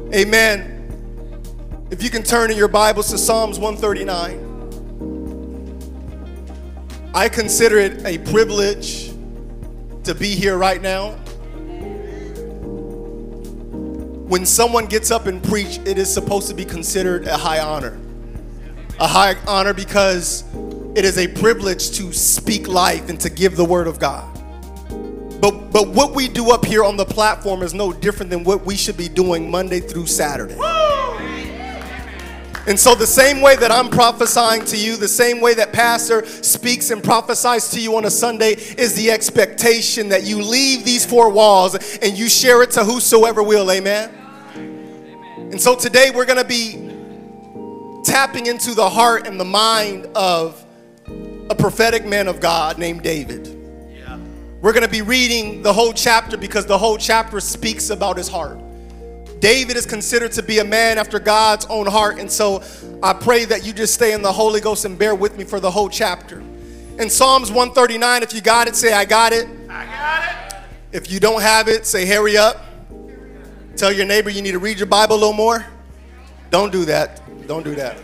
Amen. If you can turn in your Bibles to Psalms 139. I consider it a privilege to be here right now. When someone gets up and preach, it is supposed to be considered a high honor. A high honor because it is a privilege to speak life and to give the word of God. But what we do up here on the platform is no different than what we should be doing Monday through Saturday. And so the same way that I'm prophesying to you, the same way that pastor speaks and prophesies to you on a Sunday is the expectation that you leave these four walls and you share it to whosoever will. Amen. And so today we're going to be tapping into the heart and the mind of a prophetic man of God named David. We're going to be reading the whole chapter because the whole chapter speaks about his heart. David is considered to be a man after God's own heart. And so I pray that you just stay in the Holy Ghost and bear with me for the whole chapter. In Psalms 139, if you got it, say, I got it. I got it. If you don't have it, say, hurry up. Tell your neighbor you need to read your Bible a little more. Don't do that. Don't do that.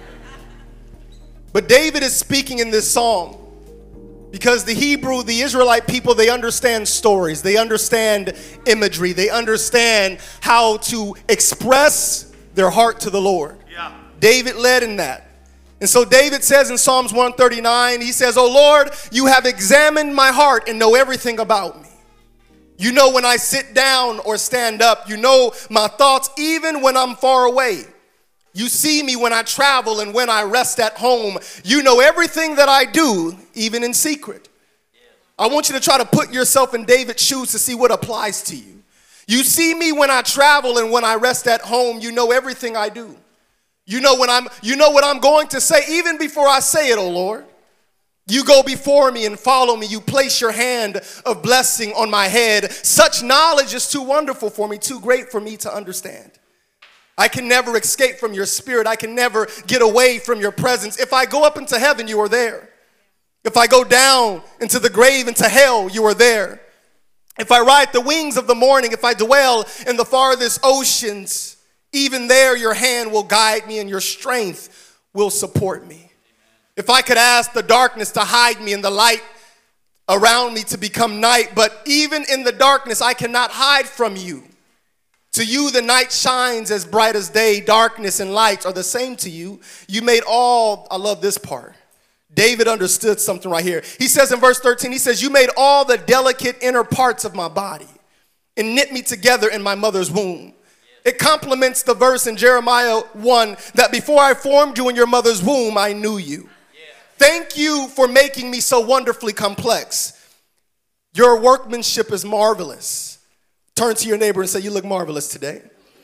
But David is speaking in this psalm because the Israelite people, they understand stories. They understand imagery. They understand how to express their heart to the Lord. Yeah. David led in that. And so David says in Psalms 139, he says, "O Lord, you have examined my heart and know everything about me. You know when I sit down or stand up. You know my thoughts even when I'm far away. You see me when I travel and when I rest at home. You know everything that I do, even in secret." I want you to try to put yourself in David's shoes to see what applies to you. You see me when I travel and when I rest at home. You know everything I do. You know what I'm going to say even before I say it, O Lord. You go before me and follow me. You place your hand of blessing on my head. Such knowledge is too wonderful for me, too great for me to understand. I can never escape from your spirit. I can never get away from your presence. If I go up into heaven, you are there. If I go down into the grave, into hell, you are there. If I ride the wings of the morning, if I dwell in the farthest oceans, even there your hand will guide me and your strength will support me. If I could ask the darkness to hide me and the light around me to become night, but even in the darkness I cannot hide from you. To you, the night shines as bright as day. Darkness and light are the same to you. You made all, I love this part. David understood something right here. He says in verse 13, he says, you made all the delicate inner parts of my body and knit me together in my mother's womb. It complements the verse in Jeremiah 1 that before I formed you in your mother's womb, I knew you. Thank you for making me so wonderfully complex. Your workmanship is marvelous. Turn to your neighbor and say, you look marvelous today.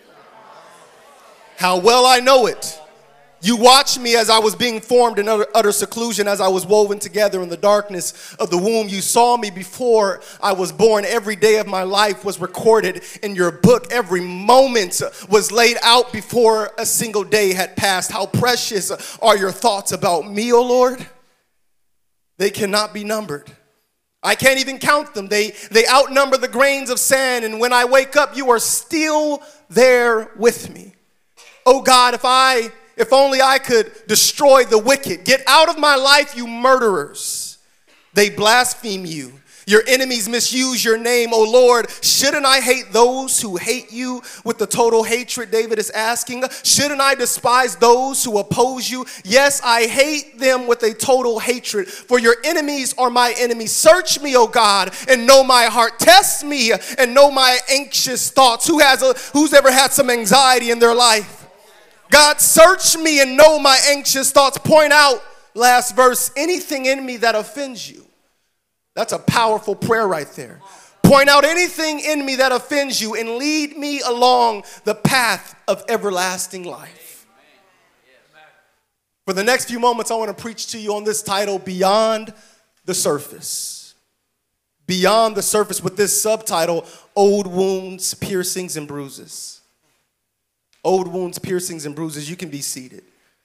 How well I know it. You watched me as I was being formed in utter seclusion, as I was woven together in the darkness of the womb. You saw me before I was born. Every day of my life was recorded in your book. Every moment was laid out before a single day had passed. How precious are your thoughts about me, O Lord? They cannot be numbered. I can't even count them. They outnumber the grains of sand. And when I wake up, you are still there with me. Oh God, if only I could destroy the wicked. Get out of my life, you murderers. They blaspheme you. Your enemies misuse your name, O Lord. Shouldn't I hate those who hate you with the total hatred? David is asking. Shouldn't I despise those who oppose you? Yes, I hate them with a total hatred. For your enemies are my enemies. Search me, O God, and know my heart. Test me and know my anxious thoughts. Who's ever had some anxiety in their life? God, search me and know my anxious thoughts. Point out, last verse, anything in me that offends you. That's a powerful prayer right there. Point out anything in me that offends you and lead me along the path of everlasting life. For the next few moments, I want to preach to you on this title, Beyond the Surface. Beyond the Surface, with this subtitle, Old Wounds, Piercings, and Bruises. Old wounds, piercings, and bruises. You can be seated.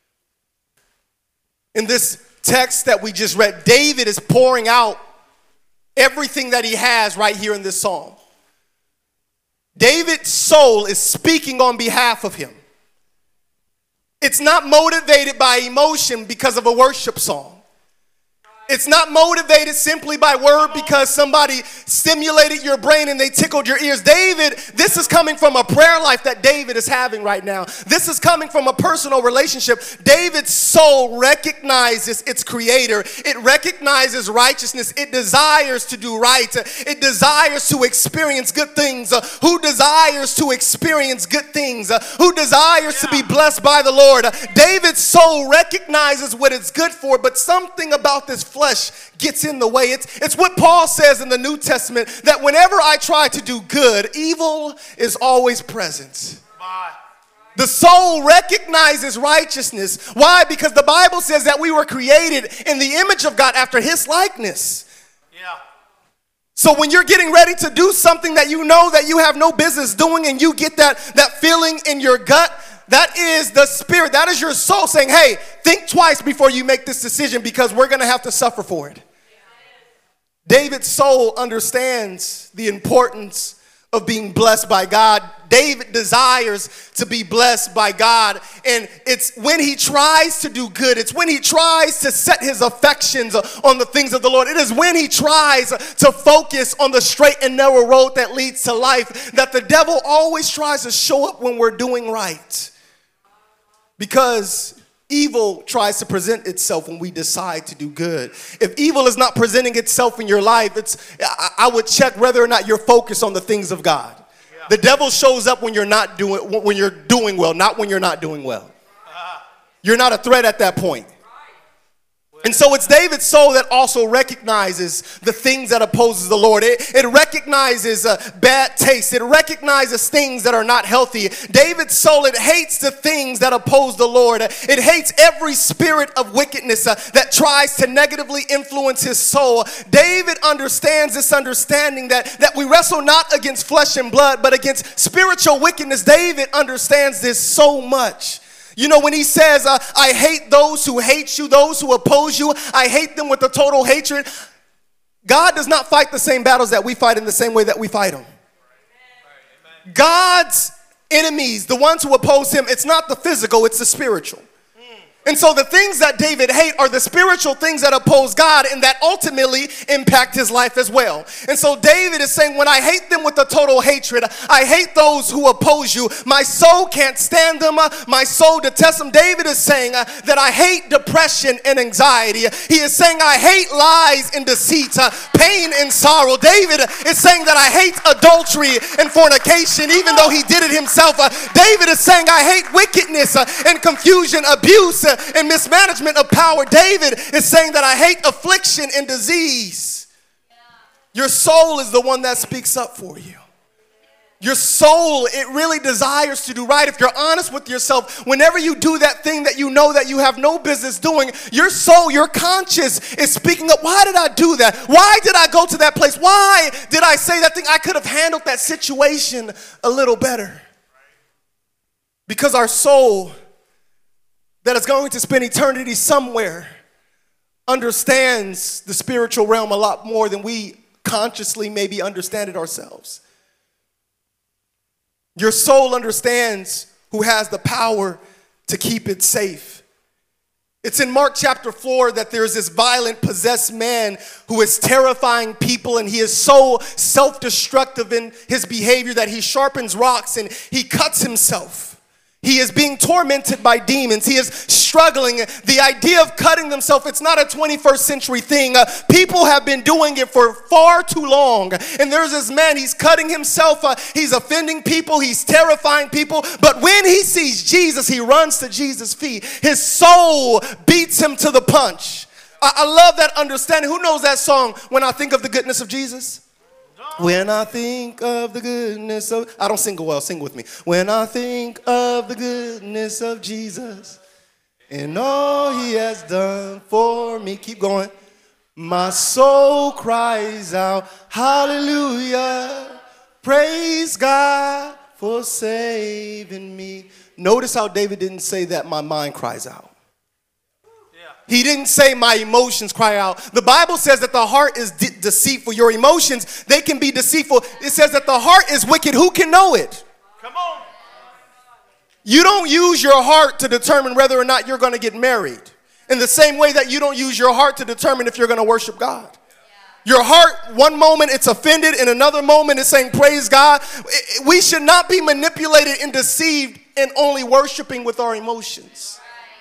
In this text that we just read, David is pouring out everything that he has right here in this psalm. David's soul is speaking on behalf of him. It's not motivated by emotion because of a worship song. It's not motivated simply by word because somebody stimulated your brain and they tickled your ears. David, this is coming from a prayer life that David is having right now. This is coming from a personal relationship. David's soul recognizes its creator. It recognizes righteousness. It desires to do right. It desires to experience good things. Who desires to experience good things? Who desires to be blessed by the Lord? David's soul recognizes what it's good for, but something about this flesh gets in the way. It's what Paul says in the New Testament, that whenever I try to do good, evil is always present. The soul recognizes righteousness. Why? Because the Bible says that we were created in the image of God after his likeness. Yeah. So when you're getting ready to do something that you know that you have no business doing, and you get that feeling in your gut, that is the spirit. That is your soul saying, hey, think twice before you make this decision, because we're going to have to suffer for it. David's soul understands the importance of being blessed by God. David desires to be blessed by God. And it's when he tries to do good, it's when he tries to set his affections on the things of the Lord, it is when he tries to focus on the straight and narrow road that leads to life, that the devil always tries to show up when we're doing right. Because evil tries to present itself when we decide to do good. If evil is not presenting itself in your life, I would check whether or not you're focused on the things of God. Yeah. The devil shows up when you're doing well, not when you're not doing well. You're not a threat at that point. And so it's David's soul that also recognizes the things that opposes the Lord. It recognizes bad taste. It recognizes things that are not healthy. David's soul, it hates the things that oppose the Lord. It hates every spirit of wickedness that tries to negatively influence his soul. David understands this understanding that we wrestle not against flesh and blood, but against spiritual wickedness. David understands this so much. You know, when he says, I hate those who hate you, those who oppose you, I hate them with a total hatred. God does not fight the same battles that we fight in the same way that we fight them. God's enemies, the ones who oppose him, it's not the physical, it's the spiritual. And so the things that David hates are the spiritual things that oppose God and that ultimately impact his life as well. And so David is saying, when I hate them with a total hatred, I hate those who oppose you. My soul can't stand them. My soul detests them. David is saying that I hate depression and anxiety. He is saying I hate lies and deceit, pain and sorrow. David is saying that I hate adultery and fornication, even though he did it himself. David is saying I hate wickedness and confusion, abuse, and mismanagement of power. David is saying that I hate affliction and disease. Your soul is the one that speaks up for you. Your soul, it really desires to do right. If you're honest with yourself, whenever you do that thing that you know that you have no business doing, your soul, your conscience is speaking up. Why did I do that? Why did I go to that place? Why did I say that thing? I could have handled that situation a little better. Because our soul that is going to spend eternity somewhere understands the spiritual realm a lot more than we consciously maybe understand it ourselves. Your soul understands who has the power to keep it safe. It's in Mark chapter 4 that there's this violent, possessed man who is terrifying people, and he is so self-destructive in his behavior that he sharpens rocks and he cuts himself. He is being tormented by demons. He is struggling. The idea of cutting themselves, it's not a 21st century thing. People have been doing it for far too long. And there's this man, he's cutting himself. He's offending people. He's terrifying people. But when he sees Jesus, he runs to Jesus' feet. His soul beats him to the punch. I love that understanding. Who knows that song, When I Think of the Goodness of Jesus? When I think of the goodness of... I don't sing well, sing with me. When I think of the goodness of Jesus and all he has done for me. Keep going. My soul cries out, hallelujah. Praise God for saving me. Notice how David didn't say that my mind cries out. He didn't say my emotions cry out. The Bible says that the heart is deceitful. Your emotions, they can be deceitful. It says that the heart is wicked. Who can know it? Come on. You don't use your heart to determine whether or not you're going to get married. In the same way that you don't use your heart to determine if you're going to worship God. Your heart, one moment it's offended, in another moment it's saying praise God. We should not be manipulated and deceived in only worshiping with our emotions.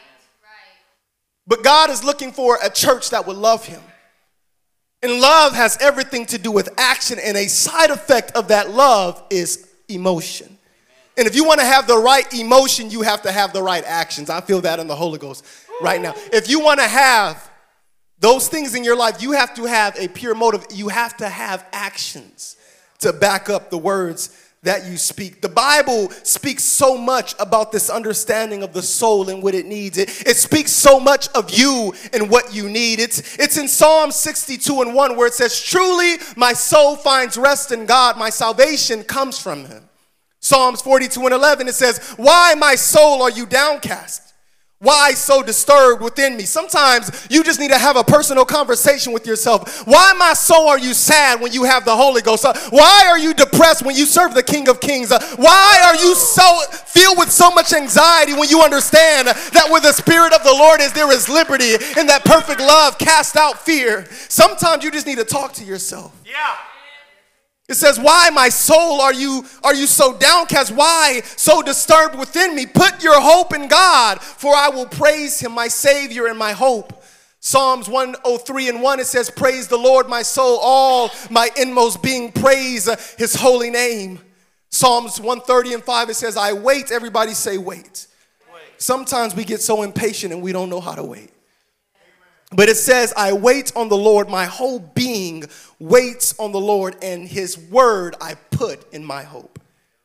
But God is looking for a church that would love him. And love has everything to do with action, and a side effect of that love is emotion. And if you want to have the right emotion, you have to have the right actions. I feel that in the Holy Ghost right now. If you want to have those things in your life, you have to have a pure motive. You have to have actions to back up the words that you speak. The Bible speaks so much about this understanding of the soul and what it needs. It speaks so much of you and what you need. It's in Psalm 62:1 where it says, truly my soul finds rest in God. My salvation comes from him. Psalms 42:11 it says, why my soul are you downcast? Why so disturbed within me? Sometimes you just need to have a personal conversation with yourself. Why, my soul, are you sad when you have the Holy Ghost? Why are you depressed when you serve the King of Kings? Why are you so filled with so much anxiety when you understand that where the Spirit of the Lord is, there is liberty, and that perfect love casts out fear? Sometimes you just need to talk to yourself. Yeah. It says, why, my soul, are you so downcast? Why so disturbed within me? Put your hope in God, for I will praise him, my Savior and my hope. Psalms 103:1, it says, praise the Lord, my soul, all my inmost being, praise his holy name. Psalms 130:5, it says, I wait. Everybody say wait. Sometimes we get so impatient and we don't know how to wait. But it says, I wait on the Lord, my whole being waits on the Lord, and his word I put in my hope.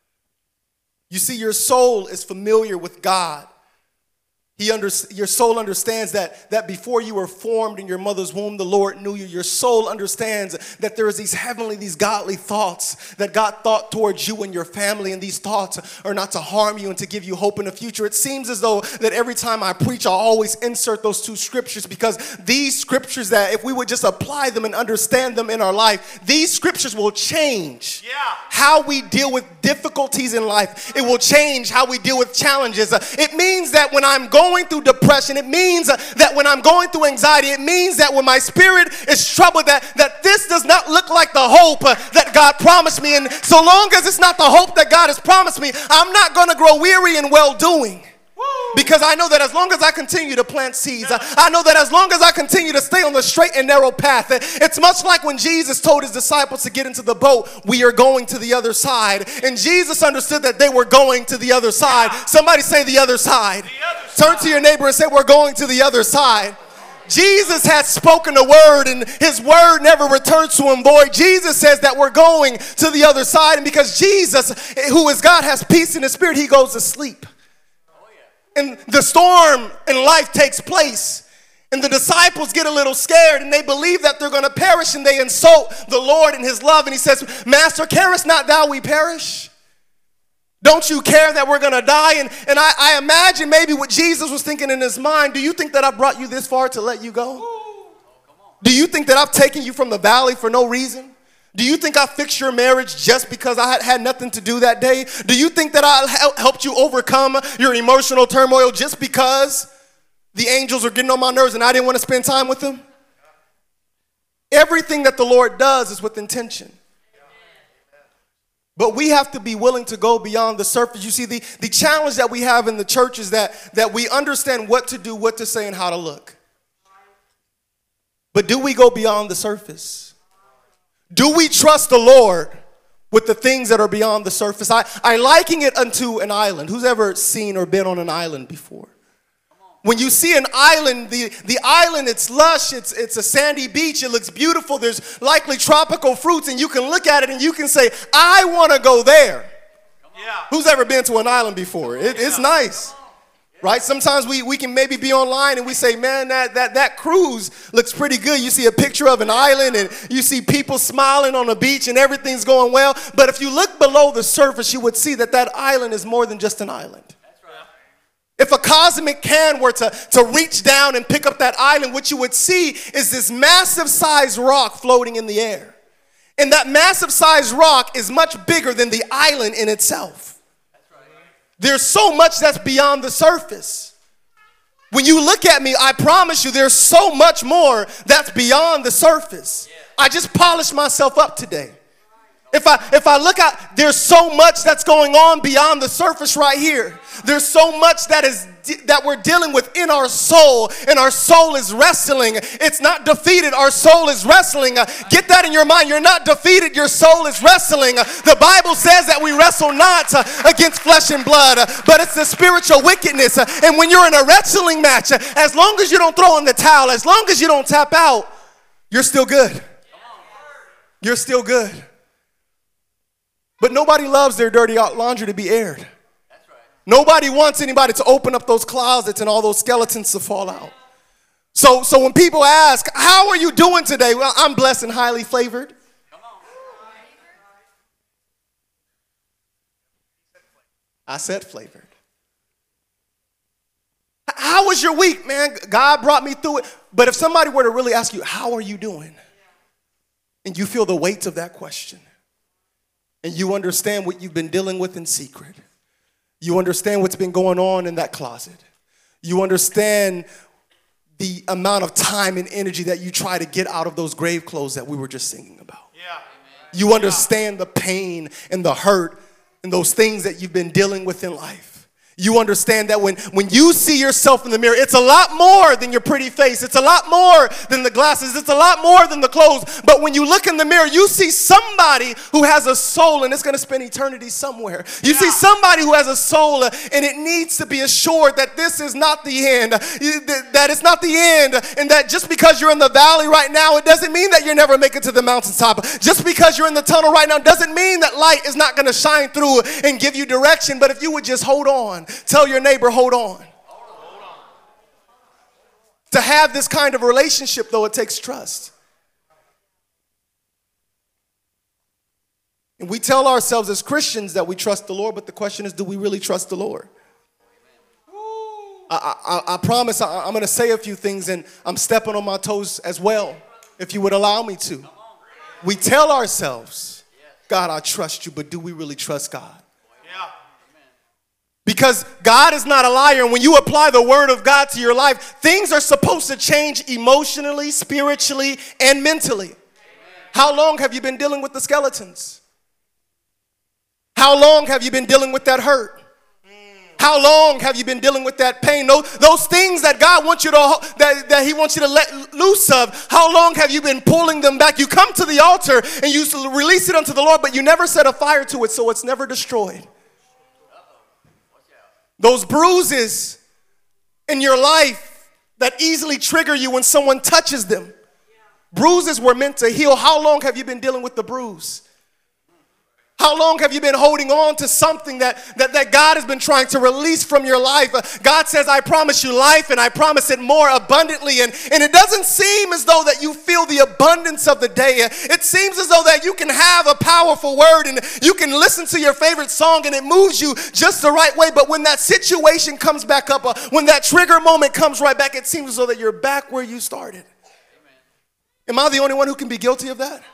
You see, your soul is familiar with God. Your soul understands that before you were formed in your mother's womb, the Lord knew you. Your soul understands that there is these heavenly, these godly thoughts that God thought towards you and your family, and these thoughts are not to harm you and to give you hope in the future. It seems as though that every time I preach, I'll always insert those two scriptures, because these scriptures, that if we would just apply them and understand them in our life, these scriptures will change how we deal with difficulties in life. It will change how we deal with challenges. It means that when I'm going through depression, it means that when I'm going through anxiety, it means that when my spirit is troubled, that this does not look like the hope that God promised me. And so long as it's not the hope that God has promised me, I'm not going to grow weary in well-doing. Because I know that as long as I continue to plant seeds, I know that as long as I continue to stay on the straight and narrow path, it's much like when Jesus told his disciples to get into the boat, we are going to the other side. And Jesus understood that they were going to the other side. Somebody say the other side. Turn to your neighbor and say, we're going to the other side. Jesus has spoken a word, and his word never returns to him void. Jesus says that we're going to the other side, and because Jesus, who is God, has peace in his spirit, he goes to sleep. And the storm in life takes place, and the disciples get a little scared, and they believe that they're going to perish, and they insult the Lord and his love. And he says, Master, carest not thou we perish? Don't you care that we're going to die? And I imagine maybe what Jesus was thinking in his mind. Do you think that I brought you this far to let you go? Do you think that I've taken you from the valley for no reason? Do you think I fixed your marriage just because I had nothing to do that day? Do you think that I helped you overcome your emotional turmoil just because the angels are getting on my nerves and I didn't want to spend time with them? Everything that the Lord does is with intention. But we have to be willing to go beyond the surface. You see, the challenge that we have in the church is that we understand what to do, what to say, and how to look. But do we go beyond the surface? Do we trust the Lord with the things that are beyond the surface? I liken it unto an island. Who's ever seen or been on an island before? When you see an island, the island, it's lush, it's a sandy beach, it looks beautiful, there's likely tropical fruits, and you can look at it and you can say, I want to go there. Who's ever been to an island before? It's nice. Right? Sometimes we can maybe be online and we say, man, that cruise looks pretty good. You see a picture of an island and you see people smiling on the beach and everything's going well. But if you look below the surface, you would see that island is more than just an island. That's right. If a cosmic can were to reach down and pick up that island, what you would see is this massive sized rock floating in the air. And that massive sized rock is much bigger than the island in itself. There's so much that's beyond the surface. When you look at me, I promise you there's so much more that's beyond the surface. I just polished myself up today. If I look out, there's so much that's going on beyond the surface right here. There's so much that we're dealing with in our soul, and our soul is wrestling. It's not defeated. Our soul is wrestling. Get that in your mind. You're not defeated. Your soul is wrestling. The Bible says that we wrestle not against flesh and blood, but it's the spiritual wickedness. And when you're in a wrestling match, as long as you don't throw in the towel, as long as you don't tap out, you're still good. You're still good. But nobody loves their dirty laundry to be aired. That's right. Nobody wants anybody to open up those closets and all those skeletons to fall out. So when people ask, how are you doing today? Well, I'm blessed and highly flavored. Come on. I said flavored. How was your week, man? God brought me through it. But if somebody were to really ask you, how are you doing? And you feel the weight of that question. And you understand what you've been dealing with in secret. You understand what's been going on in that closet. You understand the amount of time and energy that you try to get out of those grave clothes that we were just singing about. Yeah. You understand the pain and the hurt and those things that you've been dealing with in life. You understand that when you see yourself in the mirror, it's a lot more than your pretty face. It's a lot more than the glasses. It's a lot more than the clothes. But when you look in the mirror, you see somebody who has a soul and it's going to spend eternity somewhere. You see somebody who has a soul and it needs to be assured that this is not the end, that it's not the end, and that just because you're in the valley right now, it doesn't mean that you'll never make it to the mountaintop. Just because you're in the tunnel right now doesn't mean that light is not going to shine through and give you direction. But if you would just hold on. Tell your neighbor, hold on. To have this kind of relationship, though, it takes trust. And we tell ourselves as Christians that we trust the Lord, but the question is, do we really trust the Lord? I promise I'm going to say a few things, and I'm stepping on my toes as well, if you would allow me to. We tell ourselves, God, I trust you, but do we really trust God? Because God is not a liar, and when you apply the word of God to your life, things are supposed to change emotionally, spiritually, and mentally. Amen. How long have you been dealing with the skeletons? How long have you been dealing with that hurt? How long have you been dealing with that pain? Those things that God wants you to, that He wants you to let loose of, how long have you been pulling them back? You come to the altar and you release it unto the Lord, but you never set a fire to it, so it's never destroyed. Those bruises in your life that easily trigger you when someone touches them. Bruises were meant to heal. How long have you been dealing with the bruise? How long have you been holding on to something that God has been trying to release from your life? God says, I promise you life, and I promise it more abundantly. And it doesn't seem as though that you feel the abundance of the day. It seems as though that you can have a powerful word and you can listen to your favorite song and it moves you just the right way. But when that situation comes back up, when that trigger moment comes right back, it seems as though that you're back where you started. Am I the only one who can be guilty of that?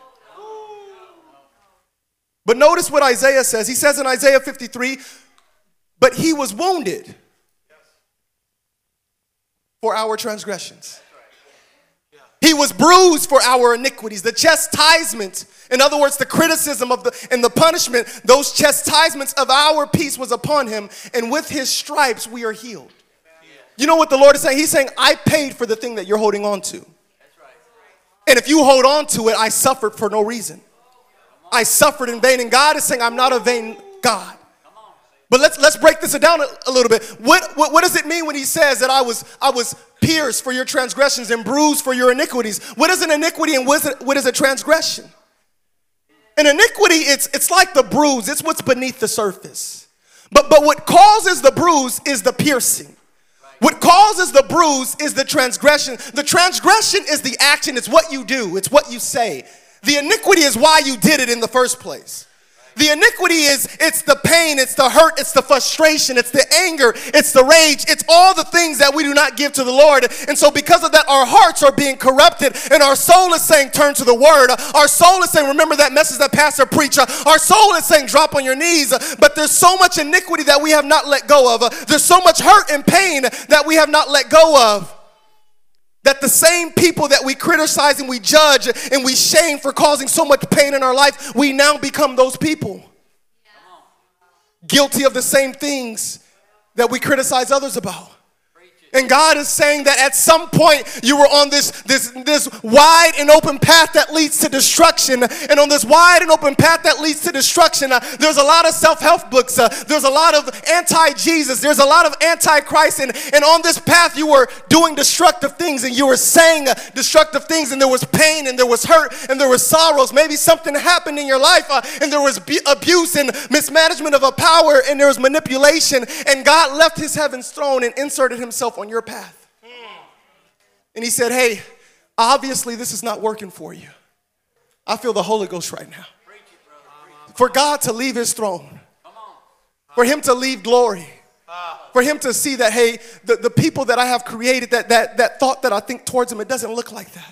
But notice what Isaiah says. He says in Isaiah 53, but he was wounded for our transgressions. He was bruised for our iniquities. The chastisement, in other words, the criticism and the punishment, those chastisements of our peace was upon him, and with his stripes we are healed. You know what the Lord is saying? He's saying, I paid for the thing that you're holding on to. And if you hold on to it, I suffered for no reason. I suffered in vain. And God is saying, I'm not a vain God. But let's break this down a little bit. What does it mean when he says that I was pierced for your transgressions and bruised for your iniquities? What is an iniquity and what is a transgression? An iniquity, it's like the bruise. It's what's beneath the surface. But what causes the bruise is the piercing. What causes the bruise is the transgression. The transgression is the action. It's what you do. It's what you say. The iniquity is why you did it in the first place. The iniquity it's the pain, it's the hurt, it's the frustration, it's the anger, it's the rage, it's all the things that we do not give to the Lord. And so because of that, our hearts are being corrupted, and our soul is saying, turn to the word. Our soul is saying, remember that message that pastor preached. Our soul is saying, drop on your knees. But there's so much iniquity that we have not let go of. There's so much hurt and pain that we have not let go of. That the same people that we criticize and we judge and we shame for causing so much pain in our life, we now become those people. Guilty of the same things that we criticize others about. And God is saying that at some point you were on this wide and open path that leads to destruction. And on this wide and open path that leads to destruction, there's a lot of self-help books. There's a lot of anti-Jesus. There's a lot of anti-Christ. And on this path you were doing destructive things, and you were saying destructive things, and there was pain, and there was hurt, and there was sorrows. Maybe something happened in your life, and there was abuse and mismanagement of a power, and there was manipulation. And God left his heaven's throne and inserted himself on your path. And he said, hey, obviously this is not working for you. I feel the Holy Ghost right now. For God to leave his throne, for him to leave glory, for him to see that, hey, the people that I have created, that thought that I think towards them, it doesn't look like that.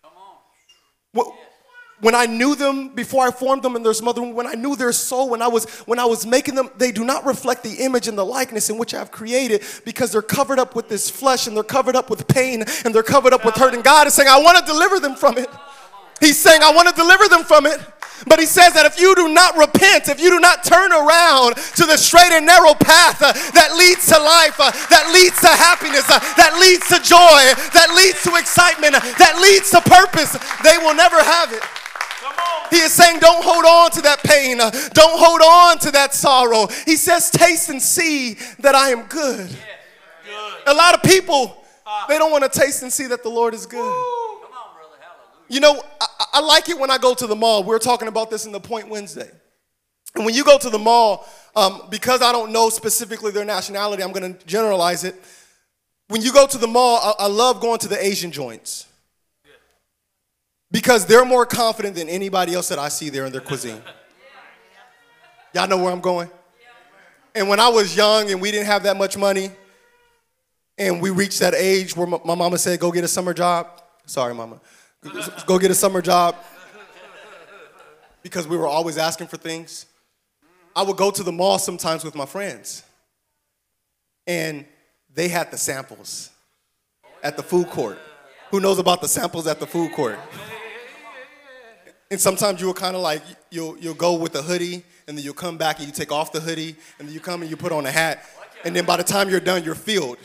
When I knew them before I formed them in their mother womb, when I knew their soul, when I was making them, they do not reflect the image and the likeness in which I have created, because they're covered up with this flesh, and they're covered up with pain, and they're covered up with hurt. And God is saying, I want to deliver them from it. He's saying, I want to deliver them from it. But he says that if you do not repent, if you do not turn around to the straight and narrow path that leads to life, that leads to happiness, that leads to joy, that leads to excitement, that leads to purpose, they will never have it. He is saying, don't hold on to that pain. Don't hold on to that sorrow. He says, taste and see that I am good. A lot of people, they don't want to taste and see that the Lord is good. You know, I like it when I go to the mall. We were talking about this in the Point Wednesday. And when you go to the mall, because I don't know specifically their nationality, I'm going to generalize it. When you go to the mall, I love going to the Asian joints. Because they're more confident than anybody else that I see there in their cuisine. Y'all know where I'm going? And when I was young and we didn't have that much money, and we reached that age where my mama said, go get a summer job. Sorry, mama. Go get a summer job. Because we were always asking for things. I would go to the mall sometimes with my friends. And they had the samples at the food court. Who knows about the samples at the food court? And sometimes you will kind of like, you'll go with a hoodie, and then you'll come back and you take off the hoodie, and then you come and you put on a hat, and then by the time you're done, you're filled.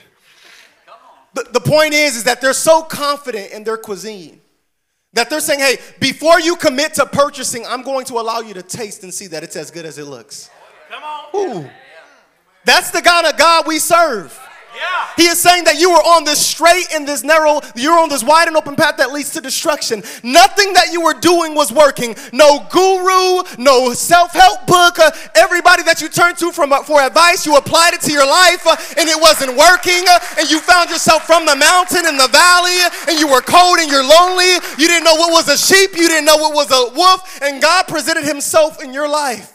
The point is that they're so confident in their cuisine that they're saying, hey, before you commit to purchasing, I'm going to allow you to taste and see that it's as good as it looks. Come on. Ooh. That's the kind of God we serve. Yeah. He is saying that you were on this straight and this narrow, you're on this wide and open path that leads to destruction. Nothing that you were doing was working. No guru, no self-help book. Everybody that you turned to for advice, you applied it to your life and it wasn't working. And you found yourself from the mountain in the valley, and you were cold and you're lonely. You didn't know what was a sheep. You didn't know what was a wolf. And God presented himself in your life.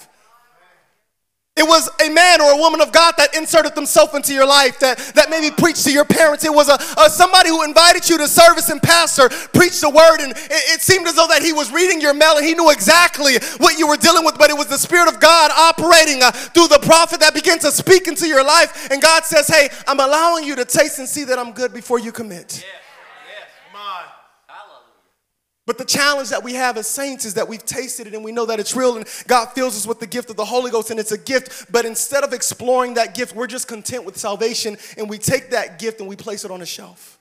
It was a man or a woman of God that inserted themselves into your life, that maybe preached to your parents. It was somebody who invited you to service and pastor, preached the word, and it seemed as though that he was reading your mail and he knew exactly what you were dealing with, but it was the Spirit of God operating through the prophet that began to speak into your life. And God says, hey, I'm allowing you to taste and see that I'm good before you commit. Yeah. But the challenge that we have as saints is that we've tasted it and we know that it's real, and God fills us with the gift of the Holy Ghost, and it's a gift. But instead of exploring that gift, we're just content with salvation, and we take that gift and we place it on a shelf.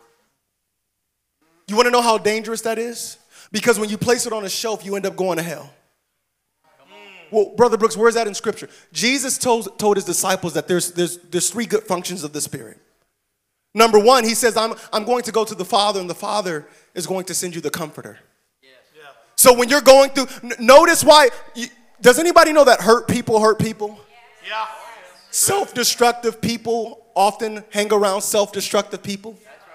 You want to know how dangerous that is? Because when you place it on a shelf, you end up going to hell. Well, Brother Brooks, where is that in Scripture? Jesus told his disciples that there's three good functions of the Spirit. Number one, he says, I'm going to go to the Father, and the Father is going to send you the Comforter. Yes. Yeah. So when you're going through, notice why, does anybody know that hurt people hurt people? Yeah. Self-destructive people often hang around self-destructive people.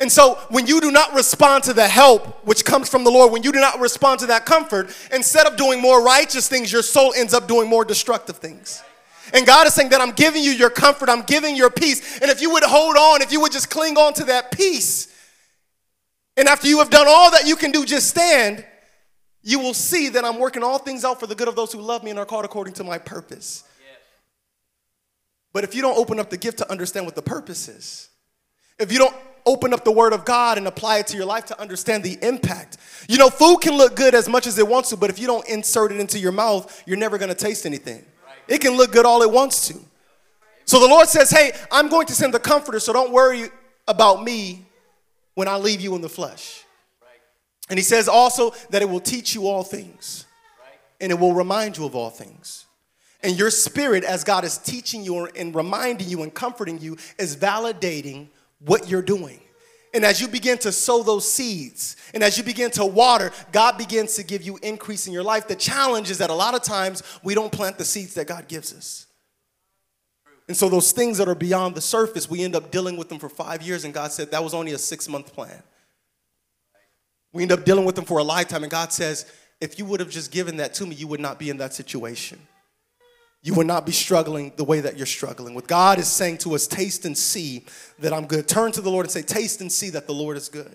And so when you do not respond to the help which comes from the Lord, when you do not respond to that comfort, instead of doing more righteous things, your soul ends up doing more destructive things. And God is saying that I'm giving you your comfort, I'm giving your peace. And if you would hold on, if you would just cling on to that peace, and after you have done all that you can do, just stand, you will see that I'm working all things out for the good of those who love me and are called according to my purpose. Yes. But if you don't open up the gift to understand what the purpose is, if you don't open up the word of God and apply it to your life to understand the impact. You know, food can look good as much as it wants to, but if you don't insert it into your mouth, you're never going to taste anything. It can look good all it wants to. So the Lord says, hey, I'm going to send the comforter, so don't worry about me when I leave you in the flesh. And he says also that it will teach you all things, and it will remind you of all things. And your spirit, as God is teaching you and reminding you and comforting you, is validating what you're doing. And as you begin to sow those seeds, and as you begin to water, God begins to give you increase in your life. The challenge is that a lot of times we don't plant the seeds that God gives us. And so those things that are beyond the surface, we end up dealing with them for 5 years, and God said that was only a 6-month plan. We end up dealing with them for a lifetime, and God says, if you would have just given that to me, you would not be in that situation. You will not be struggling the way that you're struggling. What God is saying to us, taste and see that I'm good. Turn to the Lord and say, taste and see that the Lord is good.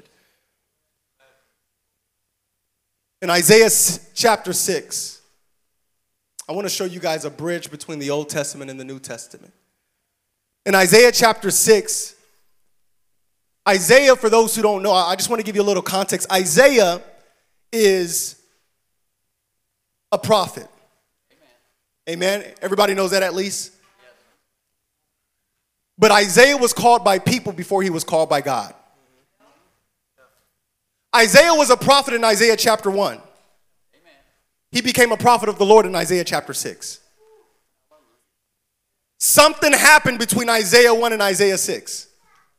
In Isaiah chapter 6, I want to show you guys a bridge between the Old Testament and the New Testament. In Isaiah chapter 6, Isaiah, for those who don't know, I just want to give you a little context. Isaiah is a prophet. Amen. Everybody knows that at least. But Isaiah was called by people before he was called by God. Isaiah was a prophet in Isaiah chapter 1. He became a prophet of the Lord in Isaiah chapter 6. Something happened between Isaiah 1 and Isaiah 6.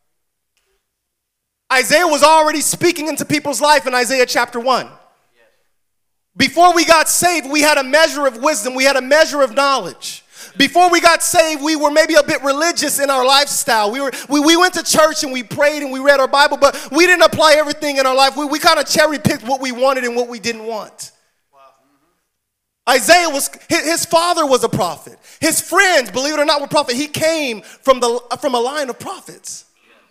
Isaiah was already speaking into people's life in Isaiah chapter 1. Before we got saved, we had a measure of wisdom. We had a measure of knowledge. Before we got saved, we were maybe a bit religious in our lifestyle. We went to church and we prayed and we read our Bible, but we didn't apply everything in our life. We kind of cherry-picked what we wanted and what we didn't want. Wow. Isaiah his father was a prophet. His friends, believe it or not, were prophets. He came from a line of prophets.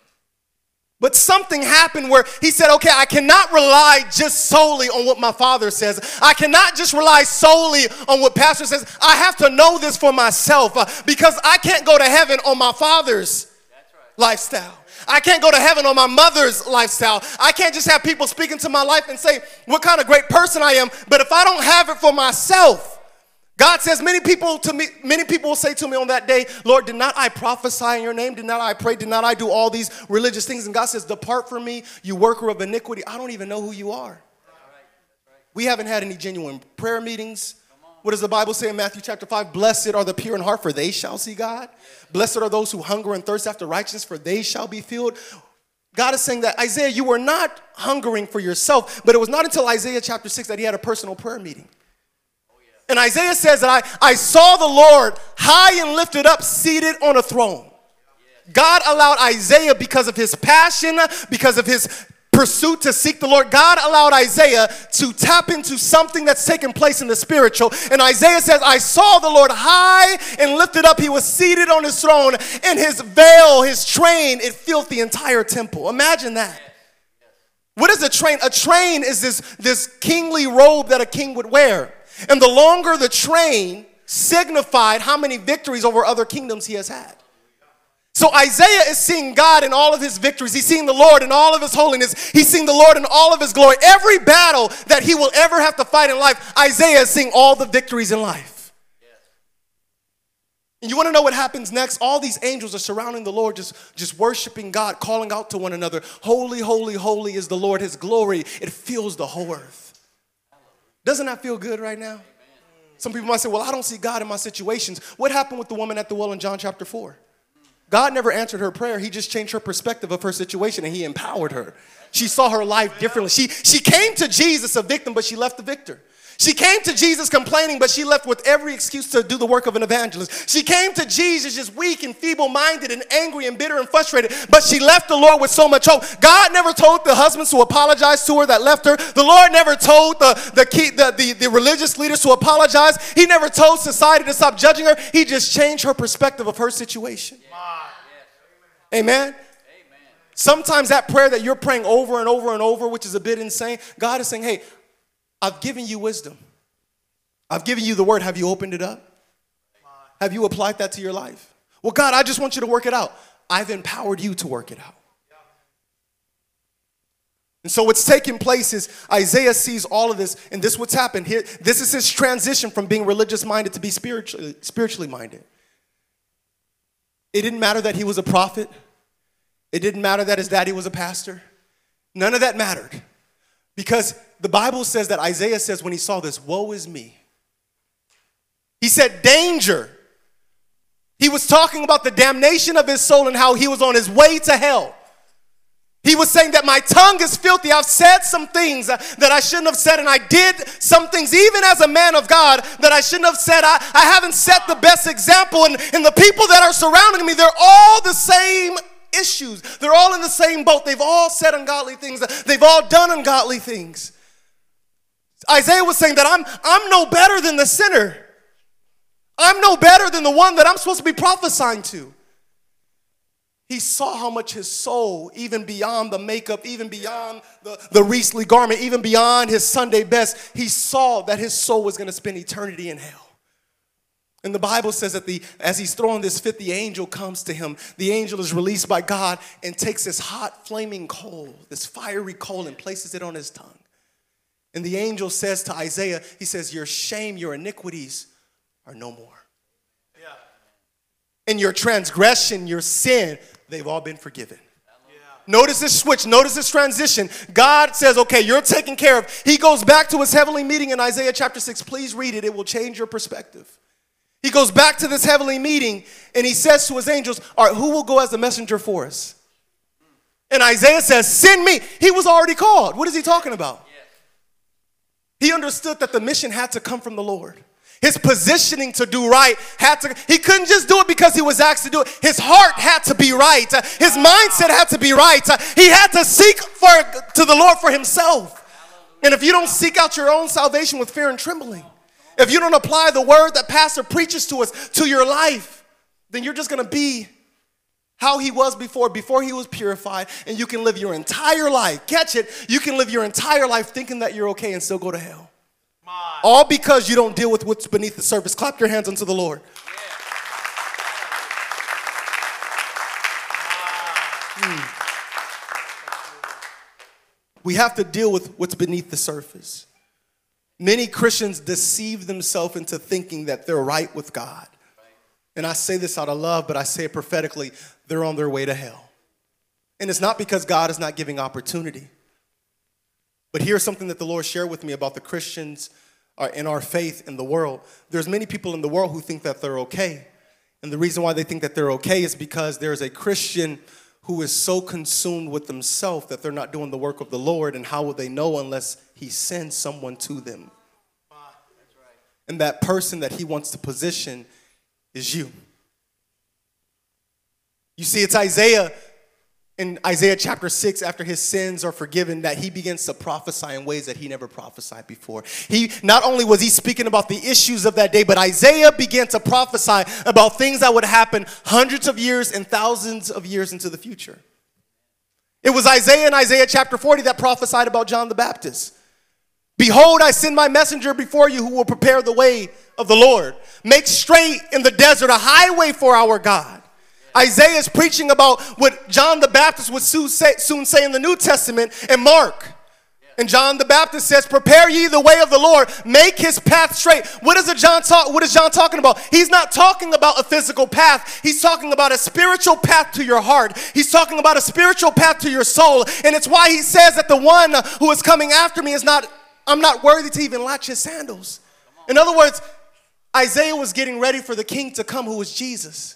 But something happened where he said, okay, I cannot rely just solely on what my father says. I cannot just rely solely on what pastor says. I have to know this for myself because I can't go to heaven on my father's lifestyle. I can't go to heaven on my mother's lifestyle. I can't just have people speak into my life and say what kind of great person I am. But if I don't have it for myself, God says, many people will say to me on that day, Lord, did not I prophesy in your name? Did not I pray? Did not I do all these religious things? And God says, depart from me, you worker of iniquity. I don't even know who you are. We haven't had any genuine prayer meetings. What does the Bible say in Matthew chapter 5? Blessed are the pure in heart, for they shall see God. Blessed are those who hunger and thirst after righteousness, for they shall be filled. God is saying that, Isaiah, you were not hungering for yourself, but it was not until Isaiah chapter 6 that he had a personal prayer meeting. And Isaiah says that I saw the Lord high and lifted up, seated on a throne. God allowed Isaiah, because of his passion, because of his pursuit to seek the Lord, God allowed Isaiah to tap into something that's taking place in the spiritual. And Isaiah says, I saw the Lord high and lifted up. He was seated on his throne, and his veil, his train, it filled the entire temple. Imagine that. What is a train? A train is this kingly robe that a king would wear. And the longer the train signified how many victories over other kingdoms he has had. So Isaiah is seeing God in all of his victories. He's seeing the Lord in all of his holiness. He's seeing the Lord in all of his glory. Every battle that he will ever have to fight in life, Isaiah is seeing all the victories in life. And you want to know what happens next? All these angels are surrounding the Lord, just worshiping God, calling out to one another. Holy, holy, holy is the Lord. His glory, it fills the whole earth. Doesn't that feel good right now? Amen. Some people might say, well, I don't see God in my situations. What happened with the woman at the well in John chapter 4? God never answered her prayer. He just changed her perspective of her situation, and he empowered her. She saw her life differently. She came to Jesus a victim, but she left the victor. She came to Jesus complaining, but she left with every excuse to do the work of an evangelist. She came to Jesus just weak and feeble-minded and angry and bitter and frustrated, but she left the Lord with so much hope. God never told the husbands to apologize to her that left her. The Lord never told the religious leaders to apologize. He never told society to stop judging her. He just changed her perspective of her situation. Amen? Sometimes that prayer that you're praying over and over and over, which is a bit insane, God is saying, hey, I've given you wisdom. I've given you the word. Have you opened it up? Have you applied that to your life? Well, God, I just want you to work it out. I've empowered you to work it out. And so what's taking place is Isaiah sees all of this, and this is what's happened here. This is his transition from being religious-minded to be spiritually minded. It didn't matter that he was a prophet. It didn't matter that his daddy was a pastor. None of that mattered. Because the Bible says that Isaiah says when he saw this, woe is me. He said danger. He was talking about the damnation of his soul and how he was on his way to hell. He was saying that my tongue is filthy. I've said some things that I shouldn't have said, and I did some things even as a man of God that I shouldn't have said. I haven't set the best example, and the people that are surrounding me, they're all the same issues. They're all in the same boat. They've all said ungodly things. They've all done ungodly things. Isaiah was saying that I'm no better than the sinner. I'm no better than the one that I'm supposed to be prophesying to. He saw how much his soul, even beyond the makeup, even beyond the Riesling garment, even beyond his Sunday best, he saw that his soul was going to spend eternity in hell. And the Bible says that as he's throwing this fit, the angel comes to him. The angel is released by God and takes this hot flaming coal, this fiery coal, and places it on his tongue. And the angel says to Isaiah, he says, your shame, your iniquities are no more. Yeah. And your transgression, your sin, they've all been forgiven. Notice this switch. Notice this transition. God says, okay, you're taken care of. He goes back to his heavenly meeting in Isaiah chapter 6. Please read it. It will change your perspective. He goes back to this heavenly meeting and he says to his angels, all right, who will go as the messenger for us? And Isaiah says, send me. He was already called. What is he talking about? He understood that the mission had to come from the Lord. His positioning to do right he couldn't just do it because he was asked to do it. His heart had to be right. His mindset had to be right. He had to seek to the Lord for himself. And if you don't seek out your own salvation with fear and trembling, if you don't apply the word that pastor preaches to us to your life, then you're just going to be how he was before he was purified, and you can live your entire life. Catch it. You can live your entire life thinking that you're okay and still go to hell. All because you don't deal with what's beneath the surface. Clap your hands unto the Lord. We have to deal with what's beneath the surface. Many Christians deceive themselves into thinking that they're right with God. And I say this out of love, but I say it prophetically. They're on their way to hell. And it's not because God is not giving opportunity. But here's something that the Lord shared with me about the Christians in our faith in the world. There's many people in the world who think that they're okay. And the reason why they think that they're okay is because there's a Christian who is so consumed with themselves that they're not doing the work of the Lord. And how will they know unless he sends someone to them? And that person that he wants to position is you. You see, it's Isaiah in Isaiah chapter 6, after his sins are forgiven, that he begins to prophesy in ways that he never prophesied before. Not only was he speaking about the issues of that day, but Isaiah began to prophesy about things that would happen hundreds of years and thousands of years into the future. It was Isaiah in Isaiah chapter 40 that prophesied about John the Baptist. Behold, I send my messenger before you who will prepare the way of the Lord. Make straight in the desert a highway for our God. Isaiah is preaching about what John the Baptist would soon say in the New Testament in Mark. And John the Baptist says, prepare ye the way of the Lord, make his path straight. What is John talking about? He's not talking about a physical path. He's talking about a spiritual path to your heart. He's talking about a spiritual path to your soul. And it's why he says that the one who is coming after me I'm not worthy to even latch his sandals. In other words, Isaiah was getting ready for the king to come, who was Jesus.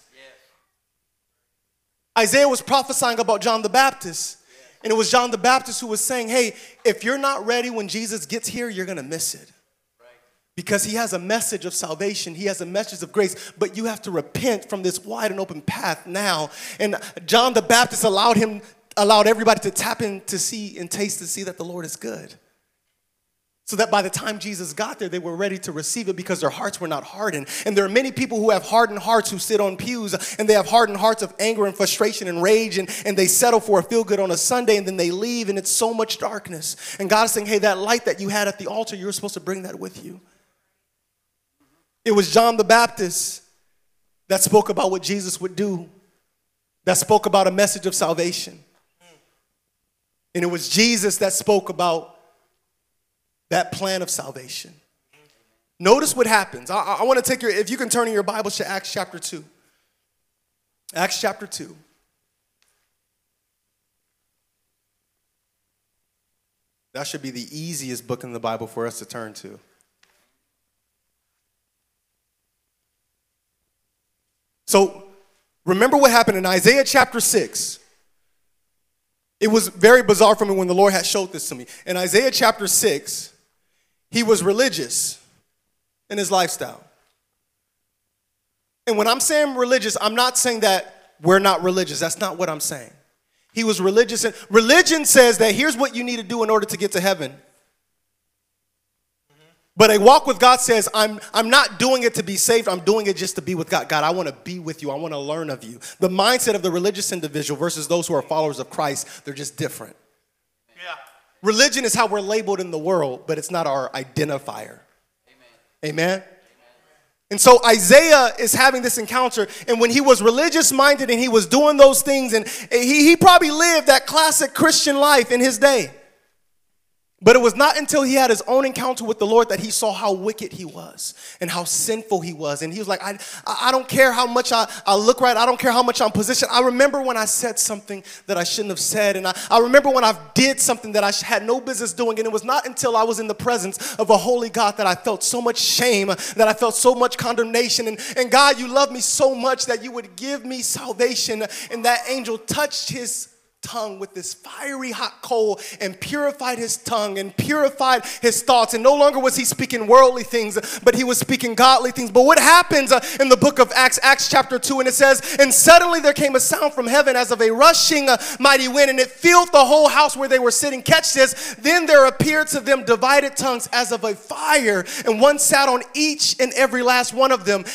Isaiah was prophesying about John the Baptist. And it was John the Baptist who was saying, hey, if you're not ready when Jesus gets here, you're going to miss it. Because he has a message of salvation. He has a message of grace. But you have to repent from this wide and open path now. And John the Baptist allowed everybody to tap in to see and taste to see that the Lord is good. So that by the time Jesus got there, they were ready to receive it because their hearts were not hardened. And there are many people who have hardened hearts who sit on pews, and they have hardened hearts of anger and frustration and rage, and they settle for a feel-good on a Sunday, and then they leave, and it's so much darkness. And God is saying, hey, that light that you had at the altar, you were supposed to bring that with you. It was John the Baptist that spoke about what Jesus would do, that spoke about a message of salvation. And it was Jesus that spoke about that plan of salvation. Notice what happens. I want to take if you can turn in your Bibles to Acts chapter 2. Acts chapter 2. That should be the easiest book in the Bible for us to turn to. So, remember what happened in Isaiah chapter 6. It was very bizarre for me when the Lord had showed this to me. In Isaiah chapter 6, he was religious in his lifestyle. And when I'm saying religious, I'm not saying that we're not religious. That's not what I'm saying. He was religious. And religion says that here's what you need to do in order to get to heaven. But a walk with God says, I'm not doing it to be saved. I'm doing it just to be with God. God, I want to be with you. I want to learn of you. The mindset of the religious individual versus those who are followers of Christ, they're just different. Yeah. Religion is how we're labeled in the world, but it's not our identifier. Amen. Amen? And so Isaiah is having this encounter, and when he was religious-minded and he was doing those things, and he probably lived that classic Christian life in his day. But it was not until he had his own encounter with the Lord that he saw how wicked he was and how sinful he was. And he was like, I don't care how much I look right. I don't care how much I'm positioned. I remember when I said something that I shouldn't have said. And I remember when I did something that I had no business doing. And it was not until I was in the presence of a holy God that I felt so much shame, that I felt so much condemnation. And God, you love me so much that you would give me salvation. And that angel touched his tongue with this fiery hot coal and purified his tongue and purified his thoughts. And no longer was he speaking worldly things, but he was speaking godly things. But what happens in the book of Acts, Acts chapter 2, and it says, and suddenly there came a sound from heaven as of a rushing mighty wind, and it filled the whole house where they were sitting. Catch this. Then there appeared to them divided tongues as of a fire, and one sat on each and every last one of them.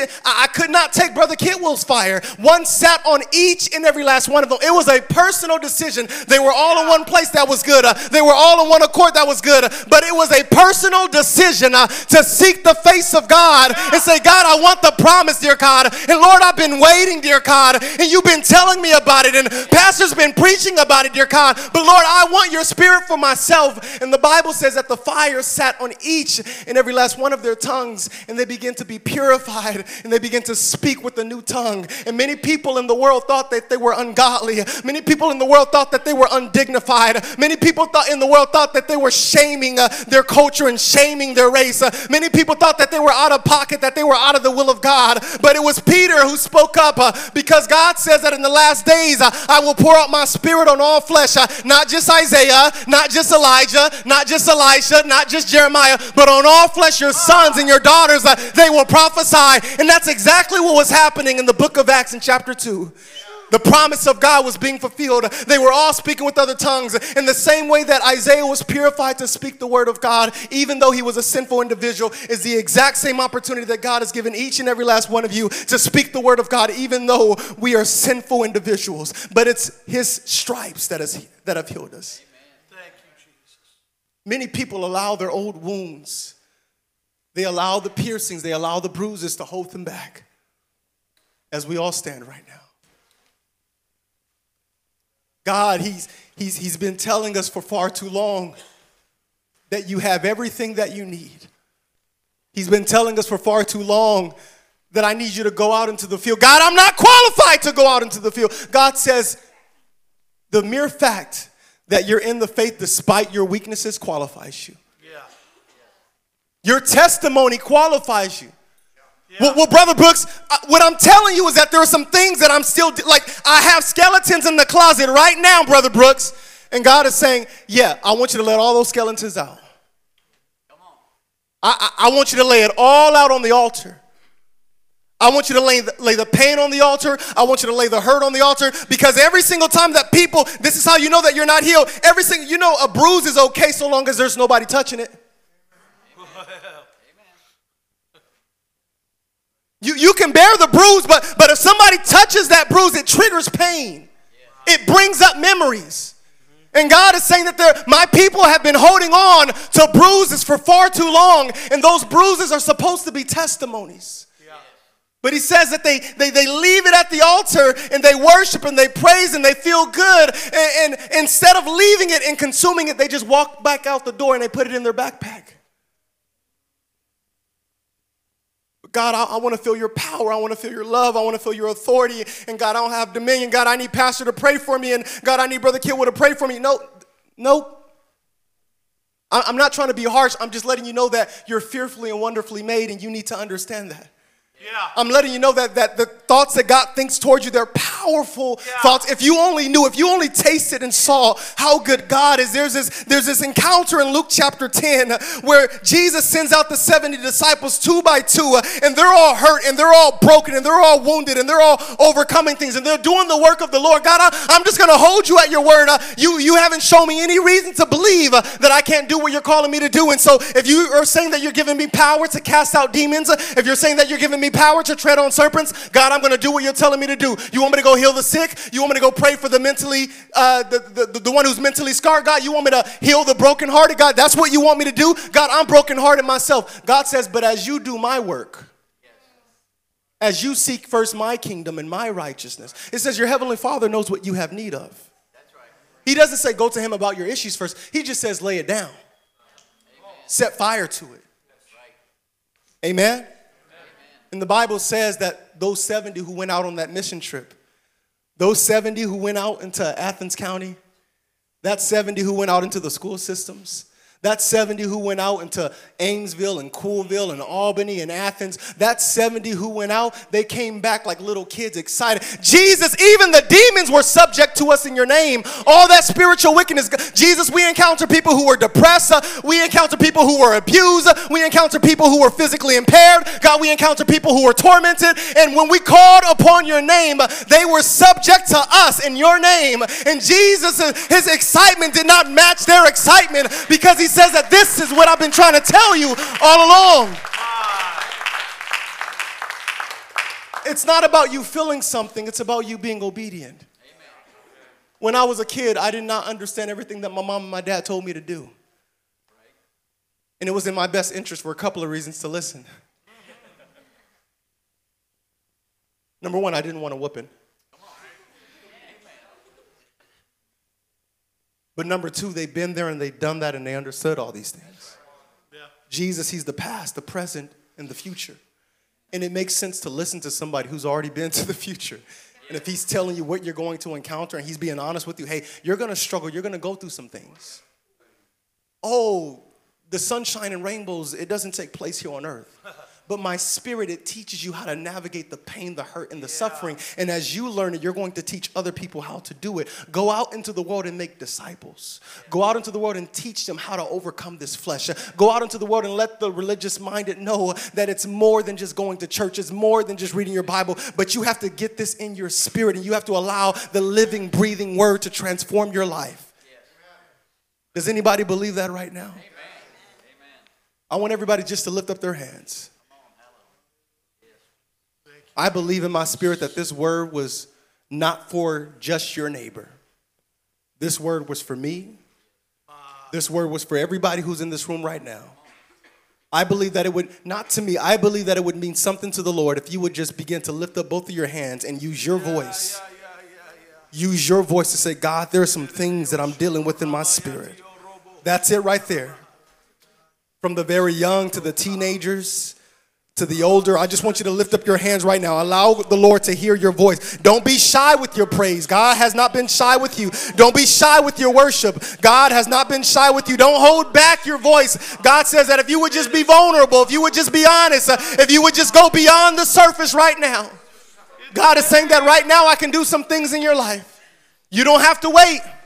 I could not take Brother Kidwell's fire. One sat on each and every last one of them. It was a personal decision. They were all in one place, that was good. They were all in one accord, that was good. But it was a personal decision to seek the face of God and say, God, I want the promise, dear God. And Lord, I've been waiting, dear God. And you've been telling me about it. And pastor's been preaching about it, dear God. But Lord, I want your spirit for myself. And the Bible says that the fire sat on each and every last one of their tongues. And they began to be purified. And they began to speak with a new tongue. And many people in the world thought that they were ungodly. Many people in the world thought that they were undignified. Many people in the world thought that they were shaming their culture and shaming their race. Many people thought that they were out of pocket, that they were out of the will of God. But it was Peter who spoke up because God says that in the last days I will pour out my spirit on all flesh. Not just Isaiah, not just Elijah, not just Elisha, not just Jeremiah, but on all flesh, your sons and your daughters, they will prophesy. And that's exactly what was happening in the book of Acts in chapter 2. The promise of God was being fulfilled. They were all speaking with other tongues. In the same way that Isaiah was purified to speak the word of God, even though he was a sinful individual, is the exact same opportunity that God has given each and every last one of you to speak the word of God, even though we are sinful individuals. But it's his stripes that have healed us. Amen. Thank you, Jesus. Many people allow their old wounds. They allow the piercings. They allow the bruises to hold them back as we all stand right now. God, he's been telling us for far too long that you have everything that you need. He's been telling us for far too long that I need you to go out into the field. God, I'm not qualified to go out into the field. God says the mere fact that you're in the faith despite your weaknesses qualifies you. Yeah. Your testimony qualifies you. Yeah. Well, Brother Brooks, what I'm telling you is that there are some things that I'm still, like I have skeletons in the closet right now, Brother Brooks. And God is saying, yeah, I want you to let all those skeletons out. Come on. I want you to lay it all out on the altar. I want you to lay the pain on the altar. I want you to lay the hurt on the altar, because every single time that people, this is how you know that you're not healed. A bruise is okay so long as there's nobody touching it. You can bear the bruise, but if somebody touches that bruise, it triggers pain. It brings up memories. And God is saying that my people have been holding on to bruises for far too long, and those bruises are supposed to be testimonies. But he says that they leave it at the altar, and they worship and they praise and they feel good. And instead of leaving it and consuming it, they just walk back out the door and they put it in their backpack. God, I want to feel your power. I want to feel your love. I want to feel your authority. And God, I don't have dominion. God, I need pastor to pray for me. And God, I need Brother Kilwood to pray for me. Nope. I'm not trying to be harsh. I'm just letting you know that you're fearfully and wonderfully made, and you need to understand that. Yeah. I'm letting you know that the thoughts that God thinks towards you, they're powerful thoughts. If you only knew, if you only tasted and saw how good God is. There's this encounter in Luke chapter 10 where Jesus sends out the 70 disciples 2 by 2, and they're all hurt and they're all broken and they're all wounded and they're all overcoming things and they're doing the work of the Lord. God, I'm just going to hold you at your word. You haven't shown me any reason to believe that I can't do what you're calling me to do. And so if you are saying that you're giving me power to cast out demons, if you're saying that you're giving me power to tread on serpents, God, I'm going to do what you're telling me to do. You want me to go heal the sick? You want me to go pray for the mentally, the one who's mentally scarred? God, you want me to heal the brokenhearted? God, that's what you want me to do? God, I'm brokenhearted myself. God says, but as you do my work, as you seek first my kingdom and my righteousness, it says your heavenly Father knows what you have need of. That's right. He doesn't say go to him about your issues first. He just says lay it down. Amen. Set fire to it. That's right. Amen? And the Bible says that those 70 who went out on that mission trip, those 70 who went out into Athens County, that 70 who went out into the school systems, that 70 who went out into Amesville and Coolville and Albany and Athens, that 70 who went out, they came back like little kids excited. Jesus, even the demons were subject to us in your name. All that spiritual wickedness. Jesus, we encounter people who were depressed. We encounter people who were abused. We encounter people who were physically impaired. God, we encounter people who were tormented. And when we called upon your name, they were subject to us in your name. And Jesus, his excitement did not match their excitement, because he says that this is what I've been trying to tell you all along. It's not about you feeling something. It's about you being obedient. Amen. When I was a kid, I did not understand everything that my mom and my dad told me to do. And it was in my best interest for a couple of reasons to listen. Number one, I didn't want a whooping. But number two, they've been there and they've done that and they understood all these things. Yeah. Jesus, he's the past, the present, and the future. And it makes sense to listen to somebody who's already been to the future. And if he's telling you what you're going to encounter and he's being honest with you, hey, you're going to struggle, you're going to go through some things. Oh, the sunshine and rainbows, it doesn't take place here on earth. But my spirit, it teaches you how to navigate the pain, the hurt, and the suffering. And as you learn it, you're going to teach other people how to do it. Go out into the world and make disciples. Go out into the world and teach them how to overcome this flesh. Go out into the world and let the religious-minded know that it's more than just going to church. It's more than just reading your Bible. But you have to get this in your spirit, and you have to allow the living, breathing word to transform your life. Does anybody believe that right now? Amen. I want everybody just to lift up their hands. I believe in my spirit that this word was not for just your neighbor. This word was for me. This word was for everybody who's in this room right now. I believe that it would, not to me, I believe that it would mean something to the Lord if you would just begin to lift up both of your hands and use your voice. Use your voice to say, God, there are some things that I'm dealing with in my spirit. That's it right there. From the very young to the teenagers, to the older, I just want you to lift up your hands right now. Allow the Lord to hear your voice. Don't be shy with your praise. God has not been shy with you. Don't be shy with your worship. God has not been shy with you. Don't hold back your voice. God says that if you would just be vulnerable, if you would just be honest, if you would just go beyond the surface right now. God is saying that right now I can do some things in your life. You don't have to wait.